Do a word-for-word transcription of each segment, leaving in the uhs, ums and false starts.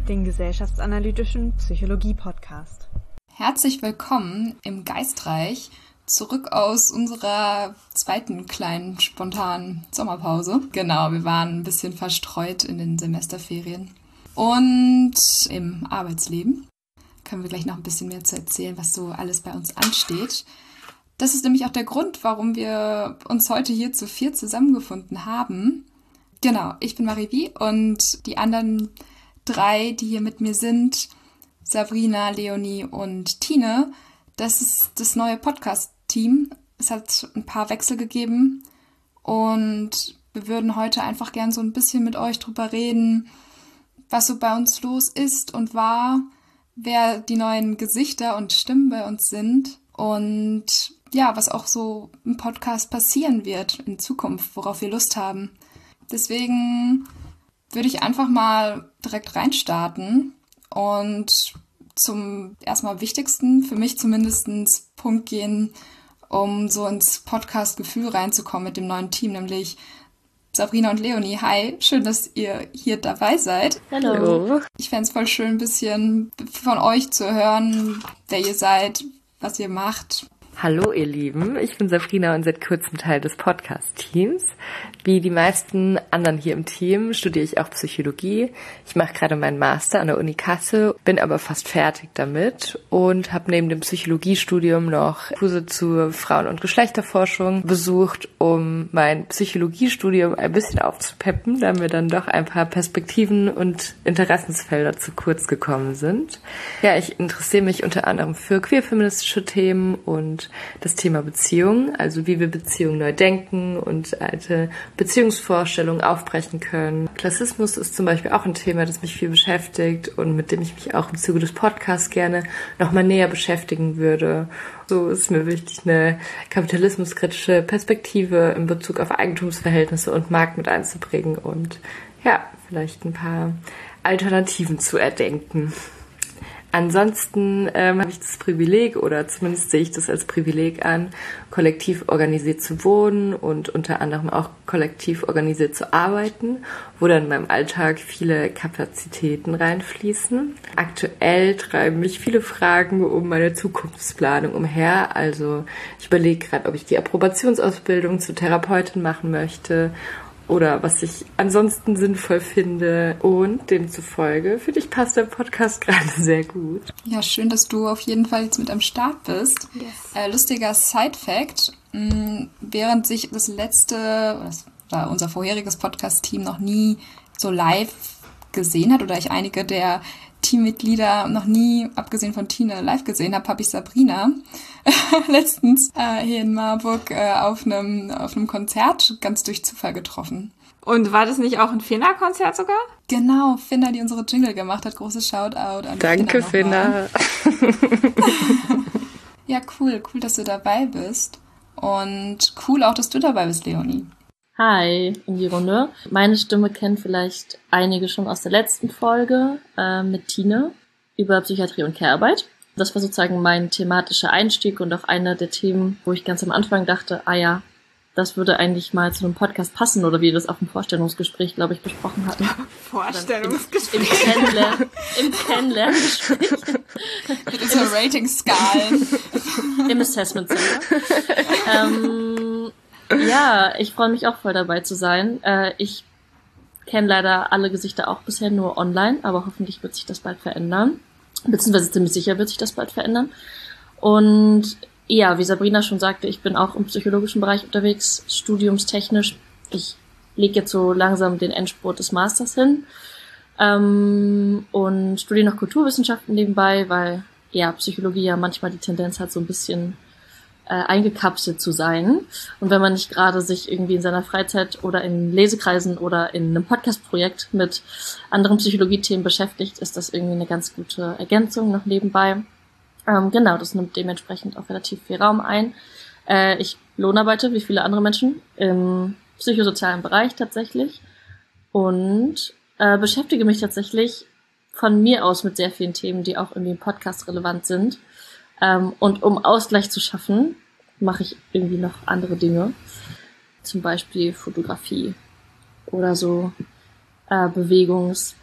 den gesellschaftsanalytischen Psychologie-Podcast. Herzlich willkommen im Geistreich, zurück aus unserer zweiten kleinen spontanen Sommerpause. Genau, wir waren ein bisschen verstreut in den Semesterferien und im Arbeitsleben. Können wir gleich noch ein bisschen mehr zu erzählen, was so alles bei uns ansteht. Das ist nämlich auch der Grund, warum wir uns heute hier zu viert zusammengefunden haben. Genau, ich bin Marivi und die anderen drei, die hier mit mir sind, Sabrina, Leonie und Tine, das ist das neue Podcast-Team. Es hat ein paar Wechsel gegeben und wir würden heute einfach gern so ein bisschen mit euch drüber reden, was so bei uns los ist und war, wer die neuen Gesichter und Stimmen bei uns sind und ja, was auch so im Podcast passieren wird in Zukunft, worauf wir Lust haben. Deswegen würde ich einfach mal direkt reinstarten und zum erstmal wichtigsten, für mich zumindest, Punkt gehen, um so ins Podcast-Gefühl reinzukommen mit dem neuen Team, nämlich Sabrina und Leonie. Hi, schön, dass ihr hier dabei seid. Hallo. Ich fände es voll schön, ein bisschen von euch zu hören, wer ihr seid, was ihr macht. Hallo ihr Lieben, ich bin Sabrina und seit kurzem Teil des Podcast-Teams. Wie die meisten anderen hier im Team studiere ich auch Psychologie. Ich mache gerade meinen Master an der Uni Kassel, bin aber fast fertig damit und habe neben dem Psychologiestudium noch Kurse zur Frauen- und Geschlechterforschung besucht, um mein Psychologiestudium ein bisschen aufzupeppen, da mir dann doch ein paar Perspektiven und Interessensfelder zu kurz gekommen sind. Ja, ich interessiere mich unter anderem für queerfeministische Themen und das Thema Beziehungen, also wie wir Beziehungen neu denken und alte Beziehungsvorstellungen aufbrechen können. Klassismus ist zum Beispiel auch ein Thema, das mich viel beschäftigt und mit dem ich mich auch im Zuge des Podcasts gerne nochmal näher beschäftigen würde. So ist mir wichtig, eine kapitalismuskritische Perspektive in Bezug auf Eigentumsverhältnisse und Markt mit einzubringen und ja, vielleicht ein paar Alternativen zu erdenken. Ansonsten ähm, habe ich das Privileg, oder zumindest sehe ich das als Privileg an, kollektiv organisiert zu wohnen und unter anderem auch kollektiv organisiert zu arbeiten, wo dann in meinem Alltag viele Kapazitäten reinfließen. Aktuell treiben mich viele Fragen um meine Zukunftsplanung umher. Also ich überlege gerade, ob ich die Approbationsausbildung zur Therapeutin machen möchte oder was ich ansonsten sinnvoll finde. Und demzufolge, finde ich, passt der Podcast gerade sehr gut. Ja, schön, dass du auf jeden Fall jetzt mit am Start bist. Yes. Äh, lustiger Side-Fact, mh, während sich das letzte, oder unser vorheriges Podcast-Team noch nie so live gesehen hat, oder ich einige der Teammitglieder noch nie, abgesehen von Tine, live gesehen habe, habe ich Sabrina letztens äh, hier in Marburg äh, auf einem auf einem Konzert ganz durch Zufall getroffen. Und war das nicht auch ein Finna-Konzert sogar? Genau, Finna, die unsere Jingle gemacht hat. Großes Shoutout an Danke, Finna. Ja, cool. Cool, dass du dabei bist. Und cool auch, dass du dabei bist, Leonie. Hi in die Runde. Meine Stimme kennen vielleicht einige schon aus der letzten Folge äh, mit Tine über Psychiatrie und Care-Arbeit. Das war sozusagen mein thematischer Einstieg und auch einer der Themen, wo ich ganz am Anfang dachte, ah ja, das würde eigentlich mal zu einem Podcast passen, oder wie wir das auch im Vorstellungsgespräch, glaube ich, besprochen hatten. Vorstellungsgespräch? Im, im, Kennenlern, im Kennenlerngespräch. Mit unseren Rating-Skalen. Im Assessment Center. ähm, Ja, ich freue mich auch voll dabei zu sein. Äh, ich kenne leider alle Gesichter auch bisher nur online, aber hoffentlich wird sich das bald verändern. Beziehungsweise ziemlich sicher wird sich das bald verändern. Und ja, wie Sabrina schon sagte, ich bin auch im psychologischen Bereich unterwegs, studiumstechnisch. Ich lege jetzt so langsam den Endspurt des Masters hin ähm, und studiere noch Kulturwissenschaften nebenbei, weil ja Psychologie ja manchmal die Tendenz hat, so ein bisschen Äh, eingekapselt zu sein. Und wenn man nicht gerade sich irgendwie in seiner Freizeit oder in Lesekreisen oder in einem Podcast-Projekt mit anderen Psychologie-Themen beschäftigt, ist das irgendwie eine ganz gute Ergänzung noch nebenbei. Ähm, genau, das nimmt dementsprechend auch relativ viel Raum ein. Äh, ich lohnarbeite, wie viele andere Menschen, im psychosozialen Bereich tatsächlich und äh, beschäftige mich tatsächlich von mir aus mit sehr vielen Themen, die auch irgendwie im Podcast relevant sind. Ähm, und um Ausgleich zu schaffen, mache ich irgendwie noch andere Dinge. Zum Beispiel Fotografie oder so äh, Bewegungs-,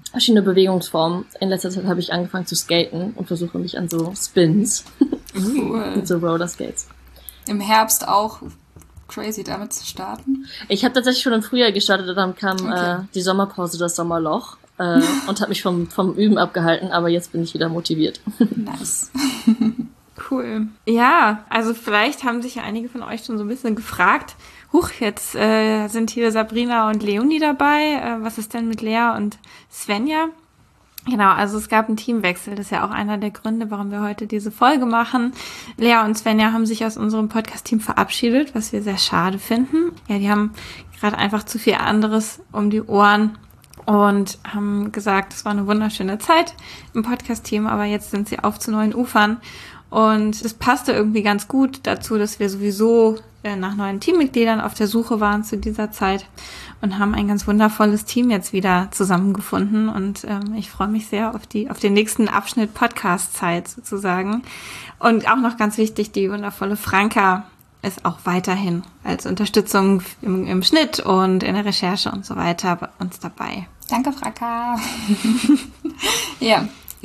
verschiedene Bewegungsformen. In letzter Zeit habe ich angefangen zu skaten und versuche mich an so Spins Cool. und so Rollerskates. Im Herbst auch crazy damit zu starten. Ich habe tatsächlich schon im Frühjahr gestartet und dann kam Okay. äh, die Sommerpause, das Sommerloch äh, und hat mich vom, vom Üben abgehalten, aber jetzt bin ich wieder motiviert. Nice. Cool. Ja, also vielleicht haben sich ja einige von euch schon so ein bisschen gefragt, huch, jetzt äh, sind hier Sabrina und Leonie dabei, äh, was ist denn mit Lea und Svenja? Genau, also es gab einen Teamwechsel, das ist ja auch einer der Gründe, warum wir heute diese Folge machen. Lea und Svenja haben sich aus unserem Podcast-Team verabschiedet, was wir sehr schade finden. Ja, die haben gerade einfach zu viel anderes um die Ohren und haben gesagt, es war eine wunderschöne Zeit im Podcast-Team, aber jetzt sind sie auf zu neuen Ufern. Und das passte irgendwie ganz gut dazu, dass wir sowieso äh, nach neuen Teammitgliedern auf der Suche waren zu dieser Zeit und haben ein ganz wundervolles Team jetzt wieder zusammengefunden. Und ähm, ich freue mich sehr auf die auf den nächsten Abschnitt Podcast-Zeit sozusagen. Und auch noch ganz wichtig, die wundervolle Franka ist auch weiterhin als Unterstützung im, im Schnitt und in der Recherche und so weiter bei uns dabei. Danke, Fraka. Ja.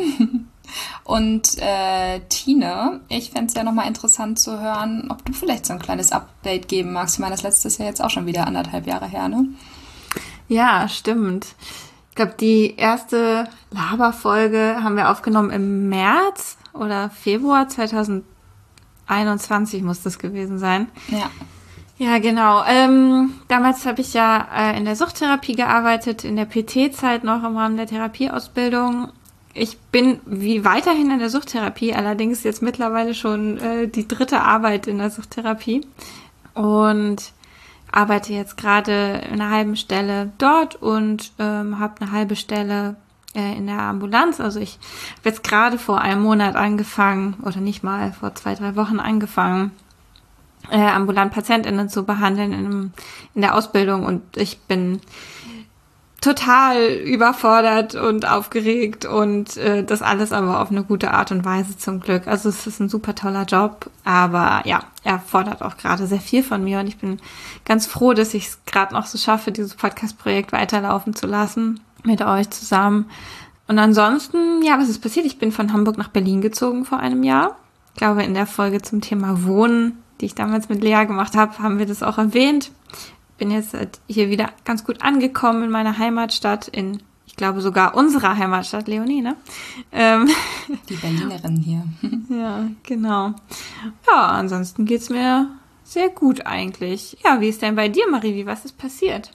Und äh, Tine, ich fände es ja nochmal interessant zu hören, ob du vielleicht so ein kleines Update geben magst. Ich meine, das letzte ist ja jetzt auch schon wieder anderthalb Jahre her, ne? Ja, stimmt. Ich glaube, die erste Laberfolge haben wir aufgenommen im März oder Februar zweitausendeinundzwanzig muss das gewesen sein. Ja. Ja, genau. Ähm, damals habe ich ja äh, in der Suchttherapie gearbeitet, in der P T-Zeit noch im Rahmen der Therapieausbildung. Ich bin wie weiterhin in der Suchttherapie, allerdings jetzt mittlerweile schon äh, die dritte Arbeit in der Suchttherapie und arbeite jetzt gerade in einer halben Stelle dort und ähm, habe eine halbe Stelle äh, in der Ambulanz. Also ich habe jetzt gerade vor einem Monat angefangen oder nicht mal, vor zwei, drei Wochen angefangen, äh, ambulant PatientInnen zu behandeln in, einem, in der Ausbildung und ich bin total überfordert und aufgeregt und äh, das alles aber auf eine gute Art und Weise zum Glück. Also es ist ein super toller Job, aber ja, er fordert auch gerade sehr viel von mir und ich bin ganz froh, dass ich es gerade noch so schaffe, dieses Podcast-Projekt weiterlaufen zu lassen mit euch zusammen. Und ansonsten, ja, was ist passiert? Ich bin von Hamburg nach Berlin gezogen vor einem Jahr. Ich glaube, in der Folge zum Thema Wohnen, die ich damals mit Lea gemacht habe, haben wir das auch erwähnt. Bin jetzt hier wieder ganz gut angekommen in meiner Heimatstadt, in, ich glaube sogar unserer Heimatstadt, Leonie, ne? Ähm, Die Berlinerin hier. ja, genau. Ja, ansonsten geht's mir sehr gut eigentlich. Ja, wie ist denn bei dir, Marie? Was ist passiert?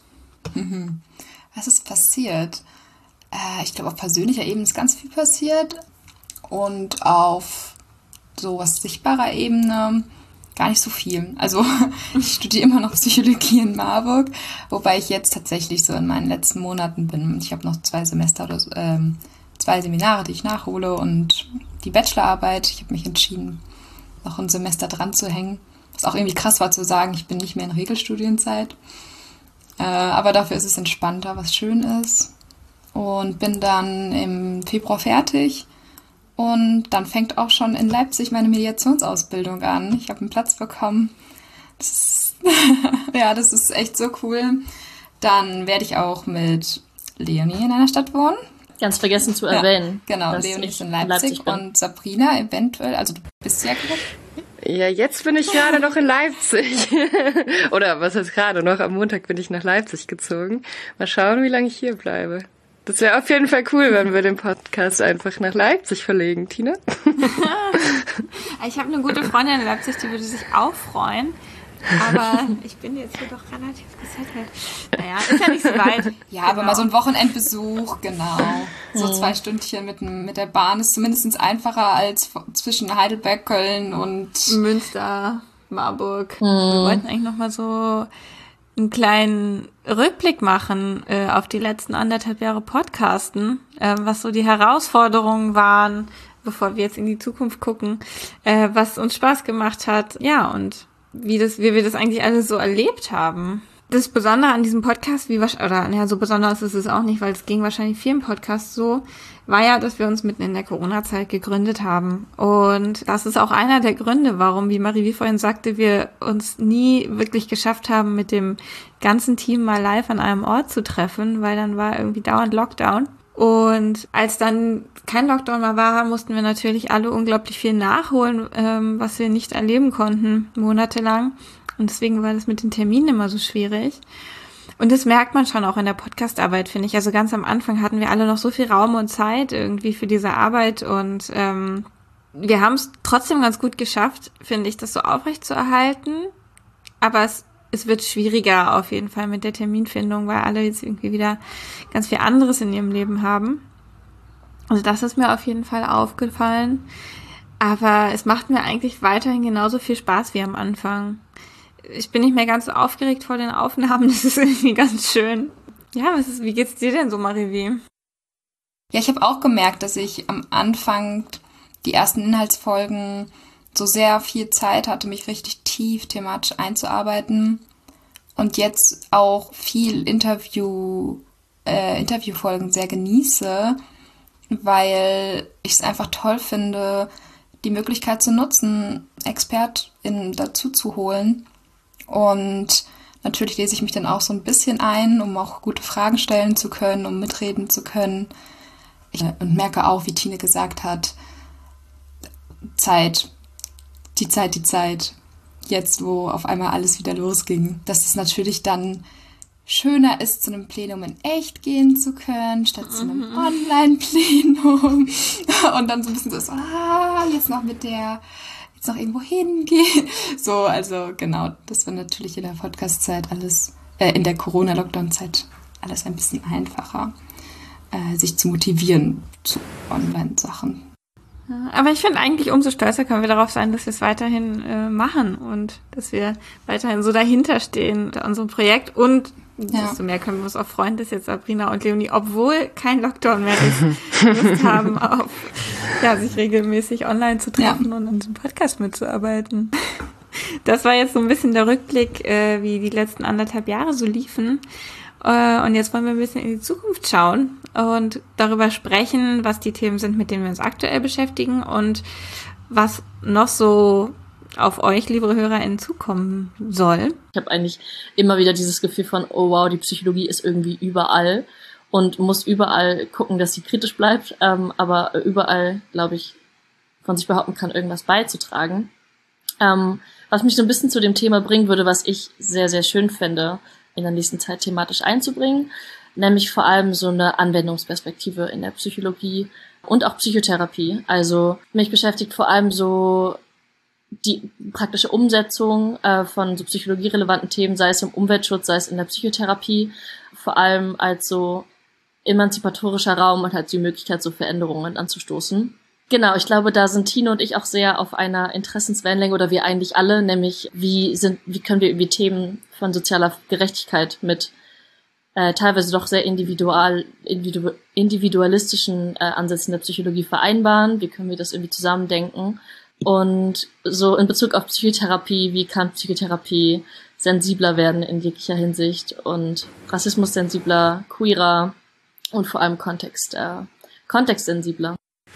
Was ist passiert? Äh, ich glaube, auf persönlicher Ebene ist ganz viel passiert und auf so was sichtbarer Ebene gar nicht so viel. Also ich studiere immer noch Psychologie in Marburg, wobei ich jetzt tatsächlich so in meinen letzten Monaten bin. Ich habe noch zwei Semester oder so, ähm, zwei Seminare, die ich nachhole und die Bachelorarbeit. Ich habe mich entschieden, noch ein Semester dran zu hängen, was auch irgendwie krass war zu sagen, ich bin nicht mehr in Regelstudienzeit. Äh, aber dafür ist es entspannter, was schön ist. Und bin dann im Februar fertig. Und dann fängt auch schon in Leipzig meine Mediationsausbildung an. Ich habe einen Platz bekommen. Das ist ja, das ist echt so cool. Dann werde ich auch mit Leonie in einer Stadt wohnen. Ganz vergessen zu erwähnen. Ja, genau, Leonie ist in Leipzig, in Leipzig und Sabrina eventuell, also du bist ja gerade. Ja, jetzt bin ich gerade noch in Leipzig. Oder was heißt gerade noch? Am Montag bin ich nach Leipzig gezogen. Mal schauen, wie lange ich hier bleibe. Das wäre auf jeden Fall cool, wenn wir den Podcast einfach nach Leipzig verlegen, Tina. Ich habe eine gute Freundin in Leipzig, die würde sich auch freuen. Aber ich bin jetzt hier doch relativ gesettelt. Naja, ist ja nicht so weit. Ja, genau. Aber mal so ein Wochenendbesuch, genau. So zwei Stündchen mit, mit der Bahn ist zumindest einfacher als zwischen Heidelberg, Köln und Münster, Marburg. Mhm. Wir wollten eigentlich noch mal so einen kleinen Rückblick machen äh, auf die letzten anderthalb Jahre Podcasten, äh, was so die Herausforderungen waren, bevor wir jetzt in die Zukunft gucken, äh, was uns Spaß gemacht hat, ja, und wie das, wie wir das eigentlich alles so erlebt haben. Das Besondere an diesem Podcast, wie oder ja, so besonders ist es auch nicht, weil es ging wahrscheinlich vielen Podcasts so, war ja, dass wir uns mitten in der Corona-Zeit gegründet haben. Und das ist auch einer der Gründe, warum, wie Marie wie vorhin sagte, wir uns nie wirklich geschafft haben, mit dem ganzen Team mal live an einem Ort zu treffen, weil dann war irgendwie dauernd Lockdown. Und als dann kein Lockdown mehr war, mussten wir natürlich alle unglaublich viel nachholen, ähm, was wir nicht erleben konnten, monatelang. Und deswegen war das mit den Terminen immer so schwierig. Und das merkt man schon auch in der Podcastarbeit, finde ich. Also ganz am Anfang hatten wir alle noch so viel Raum und Zeit irgendwie für diese Arbeit. Und ähm, wir haben es trotzdem ganz gut geschafft, finde ich, das so aufrechtzuerhalten. Aber es Es wird schwieriger auf jeden Fall mit der Terminfindung, weil alle jetzt irgendwie wieder ganz viel anderes in ihrem Leben haben. Also das ist mir auf jeden Fall aufgefallen. Aber es macht mir eigentlich weiterhin genauso viel Spaß wie am Anfang. Ich bin nicht mehr ganz so aufgeregt vor den Aufnahmen. Das ist irgendwie ganz schön. Ja, was ist, wie geht's dir denn so, Marivi? Ja, ich habe auch gemerkt, dass ich am Anfang die ersten Inhaltsfolgen so sehr viel Zeit hatte, mich richtig tief thematisch einzuarbeiten und jetzt auch viel Interview, äh, Interviewfolgen sehr genieße, weil ich es einfach toll finde, die Möglichkeit zu nutzen, ExpertInnen dazu zu holen. Und natürlich lese ich mich dann auch so ein bisschen ein, um auch gute Fragen stellen zu können, um mitreden zu können. Ich, und merke auch, wie Tine gesagt hat, Zeit, die Zeit, die Zeit, jetzt, wo auf einmal alles wieder losging, dass es natürlich dann schöner ist, zu einem Plenum in echt gehen zu können, statt zu einem Online-Plenum. Und dann so ein bisschen so, ah, jetzt noch mit der, jetzt noch irgendwo hingehen. So, also genau, das war natürlich in der Podcast-Zeit alles, äh, in der Corona-Lockdown-Zeit alles ein bisschen einfacher, äh, sich zu motivieren zu Online-Sachen. Aber ich finde eigentlich, umso stolzer können wir darauf sein, dass wir es weiterhin äh, machen und dass wir weiterhin so dahinter stehen unter unserem Projekt. Und ja. desto mehr können wir uns auch freuen, dass jetzt Sabrina und Leonie, obwohl kein Lockdown mehr ist, Lust haben, auf ja, sich regelmäßig online zu treffen ja. und an diesem Podcast mitzuarbeiten. Das war jetzt so ein bisschen der Rückblick, äh, wie die letzten anderthalb Jahre so liefen. Und jetzt wollen wir ein bisschen in die Zukunft schauen und darüber sprechen, was die Themen sind, mit denen wir uns aktuell beschäftigen und was noch so auf euch, liebe HörerInnen, zukommen soll. Ich habe eigentlich immer wieder dieses Gefühl von, oh wow, die Psychologie ist irgendwie überall und muss überall gucken, dass sie kritisch bleibt, ähm, aber überall, glaube ich, von sich behaupten kann, irgendwas beizutragen. Ähm, was mich so ein bisschen zu dem Thema bringen würde, was ich sehr, sehr schön fände, in der nächsten Zeit thematisch einzubringen, nämlich vor allem so eine Anwendungsperspektive in der Psychologie und auch Psychotherapie. Also mich beschäftigt vor allem so die praktische Umsetzung äh, von so psychologierelevanten Themen, sei es im Umweltschutz, sei es in der Psychotherapie, vor allem als so emanzipatorischer Raum und halt die Möglichkeit, so Veränderungen anzustoßen. Genau, ich glaube, da sind Tine und ich auch sehr auf einer Interessenswellenlänge, oder wir eigentlich alle, nämlich wie sind, wie können wir irgendwie Themen von sozialer Gerechtigkeit mit äh, teilweise doch sehr individual, individu- individualistischen äh, Ansätzen der Psychologie vereinbaren, wie können wir das irgendwie zusammendenken und so in Bezug auf Psychotherapie, wie kann Psychotherapie sensibler werden in jeglicher Hinsicht und Rassismus sensibler, queerer und vor allem Kontext, äh, kontextsensibler.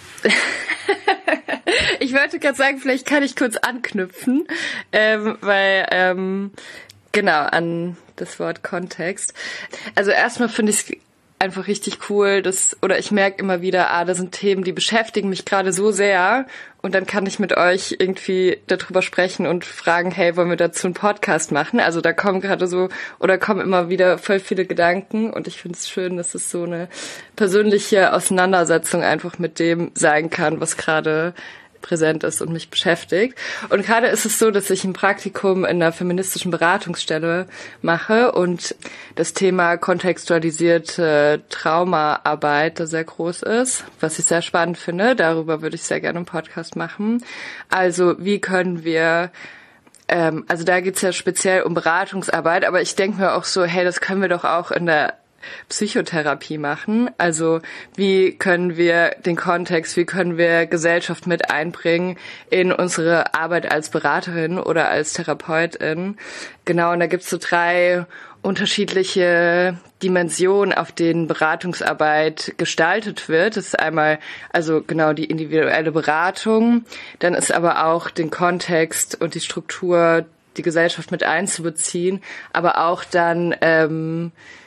Ich wollte gerade sagen, vielleicht kann ich kurz anknüpfen, ähm, weil, ähm, genau, an das Wort Kontext. Also erstmal finde ich es einfach richtig cool, dass, oder ich merke immer wieder, ah, da sind Themen, die beschäftigen mich gerade so sehr und dann kann ich mit euch irgendwie darüber sprechen und fragen, hey, wollen wir dazu einen Podcast machen? Also da kommen gerade so, oder kommen immer wieder voll viele Gedanken und ich finde es schön, dass es so eine persönliche Auseinandersetzung einfach mit dem sein kann, was gerade präsent ist und mich beschäftigt. Und gerade ist es so, dass ich ein Praktikum in einer feministischen Beratungsstelle mache und das Thema kontextualisierte Traumaarbeit da sehr groß ist, was ich sehr spannend finde. Darüber würde ich sehr gerne einen Podcast machen. Also wie können wir, ähm, also da geht's ja speziell um Beratungsarbeit, aber ich denke mir auch so, hey, das können wir doch auch in der Psychotherapie machen. Also wie können wir den Kontext, wie können wir Gesellschaft mit einbringen in unsere Arbeit als Beraterin oder als Therapeutin. Genau, und da gibt's so drei unterschiedliche Dimensionen, auf denen Beratungsarbeit gestaltet wird. Das ist einmal also genau die individuelle Beratung, dann ist aber auch den Kontext und die Struktur, die Gesellschaft mit einzubeziehen, aber auch dann ähm,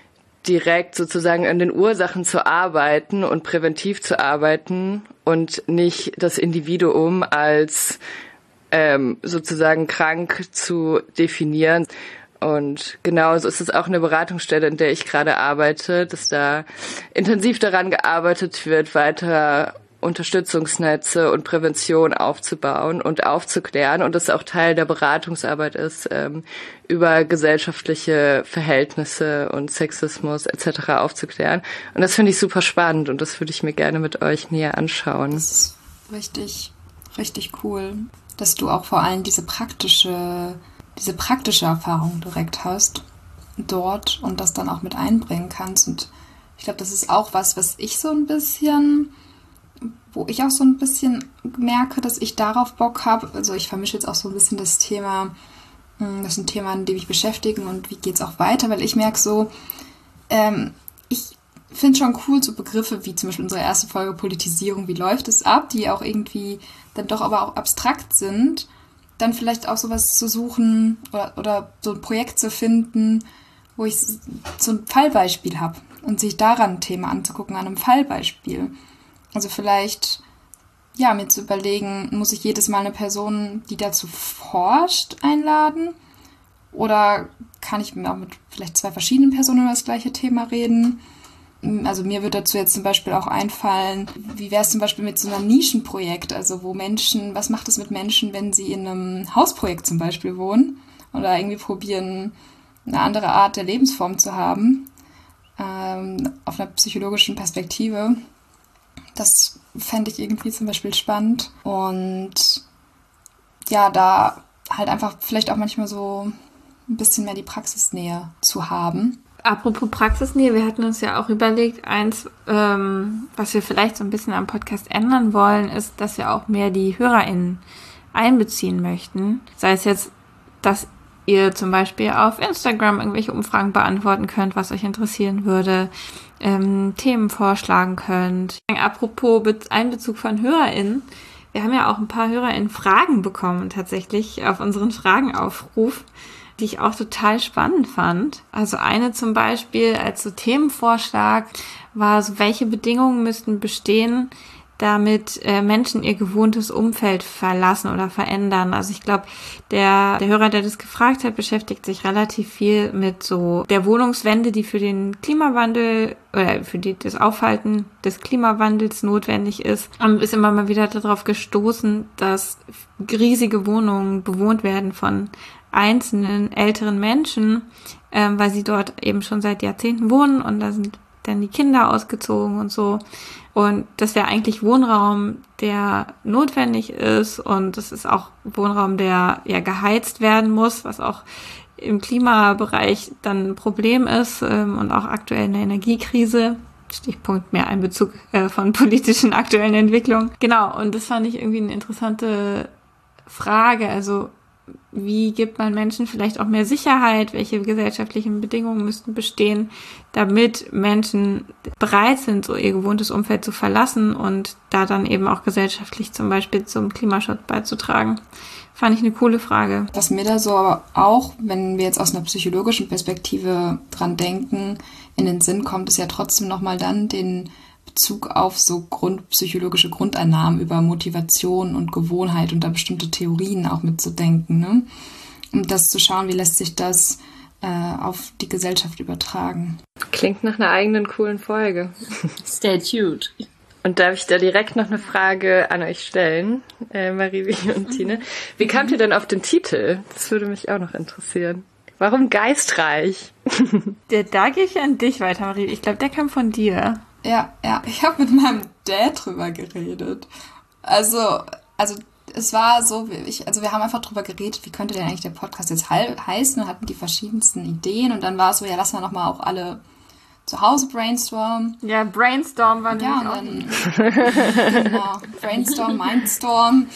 direkt sozusagen an den Ursachen zu arbeiten und präventiv zu arbeiten und nicht das Individuum als ähm, sozusagen krank zu definieren. Und genau so ist es auch eine Beratungsstelle, in der ich gerade arbeite, dass da intensiv daran gearbeitet wird, weiter Unterstützungsnetze und Prävention aufzubauen und aufzuklären und das auch Teil der Beratungsarbeit ist, ähm, über gesellschaftliche Verhältnisse und Sexismus et cetera aufzuklären. Und das finde ich super spannend und das würde ich mir gerne mit euch näher anschauen. Das ist richtig, richtig cool, dass du auch vor allem diese praktische, diese praktische Erfahrung direkt hast dort und das dann auch mit einbringen kannst. Und ich glaube, das ist auch was, was ich so ein bisschen... wo ich auch so ein bisschen merke, dass ich darauf Bock habe. Also ich vermische jetzt auch so ein bisschen das Thema, das ist ein Thema, an dem ich beschäftige und wie geht's auch weiter, weil ich merke so, ähm, ich finde schon cool so Begriffe wie zum Beispiel unsere erste Folge Politisierung, wie läuft es ab, die auch irgendwie dann doch aber auch abstrakt sind, dann vielleicht auch sowas zu suchen oder, oder so ein Projekt zu finden, wo ich so ein Fallbeispiel habe und sich daran ein Thema anzugucken, an einem Fallbeispiel. Also vielleicht, ja, mir zu überlegen, muss ich jedes Mal eine Person, die dazu forscht, einladen? Oder kann ich mir auch mit vielleicht zwei verschiedenen Personen über das gleiche Thema reden? Also mir würde dazu jetzt zum Beispiel auch einfallen, wie wäre es zum Beispiel mit so einem Nischenprojekt? Also wo Menschen, was macht es mit Menschen, wenn sie in einem Hausprojekt zum Beispiel wohnen? Oder irgendwie probieren, eine andere Art der Lebensform zu haben, ähm, auf einer psychologischen Perspektive. Das fände ich irgendwie zum Beispiel spannend. Und ja, da halt einfach vielleicht auch manchmal so ein bisschen mehr die Praxisnähe zu haben. Apropos Praxisnähe, wir hatten uns ja auch überlegt, eins, ähm, was wir vielleicht so ein bisschen am Podcast ändern wollen, ist, dass wir auch mehr die HörerInnen einbeziehen möchten. Sei es jetzt, dass ihr zum Beispiel auf Instagram irgendwelche Umfragen beantworten könnt, was euch interessieren würde, ähm, Themen vorschlagen könnt. Apropos Be- Einbezug von HörerInnen, wir haben ja auch ein paar HörerInnen Fragen bekommen tatsächlich auf unseren Fragenaufruf, die ich auch total spannend fand. Also eine zum Beispiel als so Themenvorschlag war so, welche Bedingungen müssten bestehen, damit äh, Menschen ihr gewohntes Umfeld verlassen oder verändern. Also ich glaube, der, der Hörer, der das gefragt hat, beschäftigt sich relativ viel mit so der Wohnungswende, die für den Klimawandel oder für die, das Aufhalten des Klimawandels notwendig ist. Und ist immer mal wieder darauf gestoßen, dass riesige Wohnungen bewohnt werden von einzelnen älteren Menschen, ähm, weil sie dort eben schon seit Jahrzehnten wohnen und da sind dann die Kinder ausgezogen und so. Und das wäre eigentlich Wohnraum, der notwendig ist und das ist auch Wohnraum, der ja geheizt werden muss, was auch im Klimabereich dann ein Problem ist ähm, und auch aktuell in der Energiekrise. Stichpunkt mehr Einbezug äh, von politischen aktuellen Entwicklungen. Genau, und das fand ich irgendwie eine interessante Frage. Also wie gibt man Menschen vielleicht auch mehr Sicherheit? Welche gesellschaftlichen Bedingungen müssten bestehen, damit Menschen bereit sind, so ihr gewohntes Umfeld zu verlassen und da dann eben auch gesellschaftlich zum Beispiel zum Klimaschutz beizutragen? Fand ich eine coole Frage. Was mir da so aber auch, wenn wir jetzt aus einer psychologischen Perspektive dran denken, in den Sinn kommt, ist ja trotzdem nochmal dann den Bezug auf so grundpsychologische Grundannahmen über Motivation und Gewohnheit und da bestimmte Theorien auch mitzudenken, ne? Und das zu schauen, wie lässt sich das äh, auf die Gesellschaft übertragen. Klingt nach einer eigenen coolen Folge. Stay tuned. Und darf ich da direkt noch eine Frage an euch stellen, äh, Marie und Tine? Wie kamt ihr denn auf den Titel? Das würde mich auch noch interessieren. Warum geistreich? Der, da gehe ich an dich weiter, Marie. Ich glaube, der kam von dir. Ja, ja, ich habe mit meinem Dad drüber geredet. Also, also es war so, ich, also wir haben einfach drüber geredet, wie könnte denn eigentlich der Podcast jetzt he- heißen und hatten die verschiedensten Ideen und dann war es so, ja, lass mal nochmal auch alle zu Hause brainstormen. Ja, Brainstorm war Ja, nämlich und dann, genau, Brainstorm, Mindstorm.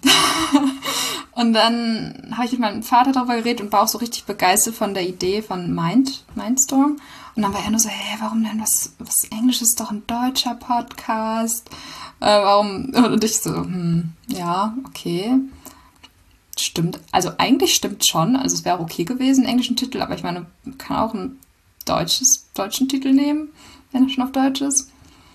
Und dann habe ich mit meinem Vater darüber geredet und war auch so richtig begeistert von der Idee von Mind, Mindstorm. Und dann war er nur so, hey, warum denn was, was Englisches, doch ein deutscher Podcast? Äh, warum? Und ich so, hm, ja, okay. Stimmt, also eigentlich stimmt schon. Also es wäre okay gewesen, einen englischen Titel, aber ich meine, man kann auch einen deutsches, deutschen Titel nehmen, wenn er schon auf Deutsch ist.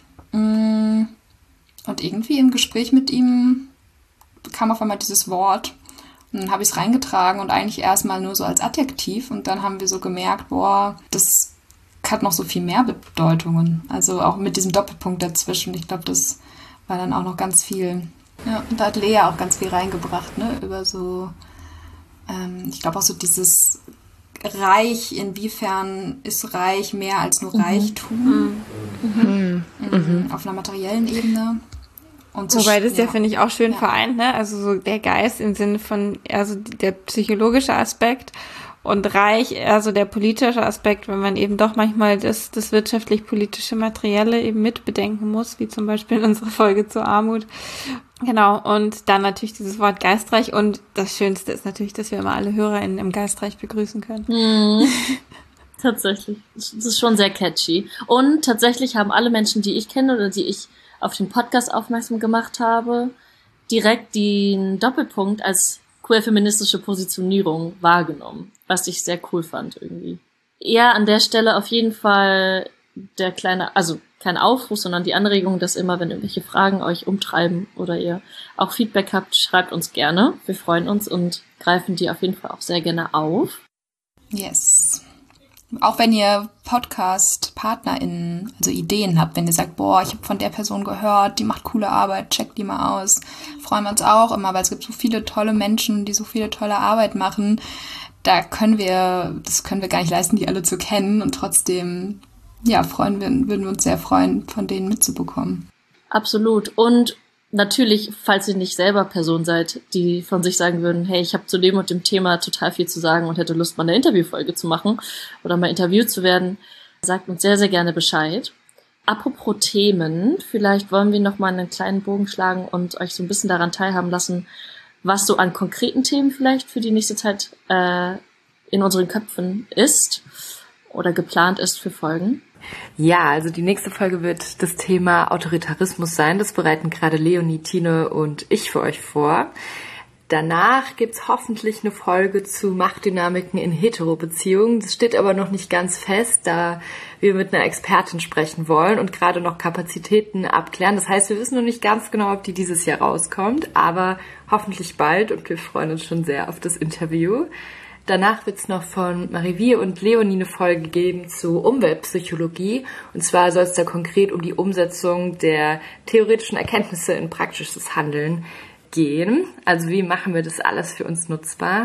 Und irgendwie im Gespräch mit ihm kam auf einmal dieses Wort. Und dann habe ich es reingetragen und eigentlich erstmal nur so als Adjektiv. Und dann haben wir so gemerkt, boah, das hat noch so viel mehr Bedeutungen. Also auch mit diesem Doppelpunkt dazwischen. Ich glaube, das war dann auch noch ganz viel. Ja, und da hat Lea auch ganz viel reingebracht, ne? Über so, ähm, ich glaube auch so dieses Reich, inwiefern ist Reich mehr als nur Reichtum? Mhm. Mhm. Mhm. Auf einer materiellen Ebene. Und so Wobei das ja, ja finde ich, auch schön ja. vereint, ne? Also so der Geist im Sinne von, also der psychologische Aspekt und Reich, also der politische Aspekt, wenn man eben doch manchmal das, das wirtschaftlich-politische Materielle eben mit bedenken muss, wie zum Beispiel in unserer Folge zur Armut. Genau, und dann natürlich dieses Wort Geistreich und das Schönste ist natürlich, dass wir immer alle HörerInnen im Geistreich begrüßen können. Mhm. Tatsächlich. Das ist schon sehr catchy. Und tatsächlich haben alle Menschen, die ich kenne oder die ich auf den Podcast aufmerksam gemacht habe, direkt den Doppelpunkt als queer-feministische Positionierung wahrgenommen, was ich sehr cool fand irgendwie. Ja, an der Stelle auf jeden Fall der kleine, also kein Aufruf, sondern die Anregung, dass immer, wenn irgendwelche Fragen euch umtreiben oder ihr auch Feedback habt, schreibt uns gerne. Wir freuen uns und greifen die auf jeden Fall auch sehr gerne auf. Yes. Auch wenn ihr Podcast-PartnerInnen, also Ideen habt, wenn ihr sagt, boah, ich habe von der Person gehört, die macht coole Arbeit, checkt die mal aus. Freuen wir uns auch immer, weil es gibt so viele tolle Menschen, die so viele tolle Arbeit machen. Da können wir, das können wir gar nicht leisten, die alle zu kennen und trotzdem, ja, freuen wir, würden wir uns sehr freuen, von denen mitzubekommen. Absolut. Und natürlich, falls ihr nicht selber Person seid, die von sich sagen würden, hey, ich habe zu dem und dem Thema total viel zu sagen und hätte Lust, mal eine Interviewfolge zu machen oder mal interviewt zu werden, sagt uns sehr, sehr gerne Bescheid. Apropos Themen, vielleicht wollen wir noch mal einen kleinen Bogen schlagen und euch so ein bisschen daran teilhaben lassen, was so an konkreten Themen vielleicht für die nächste Zeit äh, in unseren Köpfen ist oder geplant ist für Folgen. Ja, also die nächste Folge wird das Thema Autoritarismus sein. Das bereiten gerade Leonie, Tine und ich für euch vor. Danach gibt's hoffentlich eine Folge zu Machtdynamiken in Hetero-Beziehungen. Das steht aber noch nicht ganz fest, da wir mit einer Expertin sprechen wollen und gerade noch Kapazitäten abklären. Das heißt, wir wissen noch nicht ganz genau, ob die dieses Jahr rauskommt, aber hoffentlich bald und wir freuen uns schon sehr auf das Interview. Danach wird es noch von Marie-Vie und Leonie eine Folge geben zu Umweltpsychologie. Und zwar soll es da konkret um die Umsetzung der theoretischen Erkenntnisse in praktisches Handeln gehen. Also wie machen wir das alles für uns nutzbar?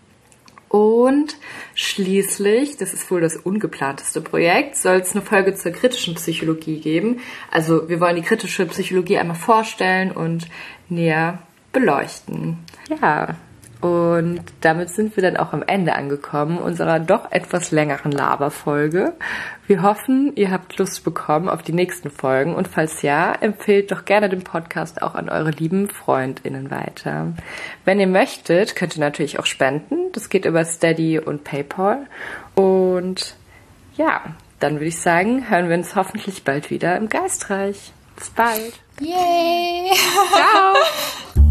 Und schließlich, das ist wohl das ungeplanteste Projekt, soll es eine Folge zur kritischen Psychologie geben. Also wir wollen die kritische Psychologie einmal vorstellen und näher beleuchten. Ja. Und damit sind wir dann auch am Ende angekommen unserer doch etwas längeren Laberfolge. Wir hoffen, ihr habt Lust bekommen auf die nächsten Folgen und falls ja, empfehlt doch gerne den Podcast auch an eure lieben FreundInnen weiter. Wenn ihr möchtet, könnt ihr natürlich auch spenden. Das geht über Steady und PayPal. Und ja, dann würde ich sagen, hören wir uns hoffentlich bald wieder im Geistreich. Bis bald. Yay! Ciao!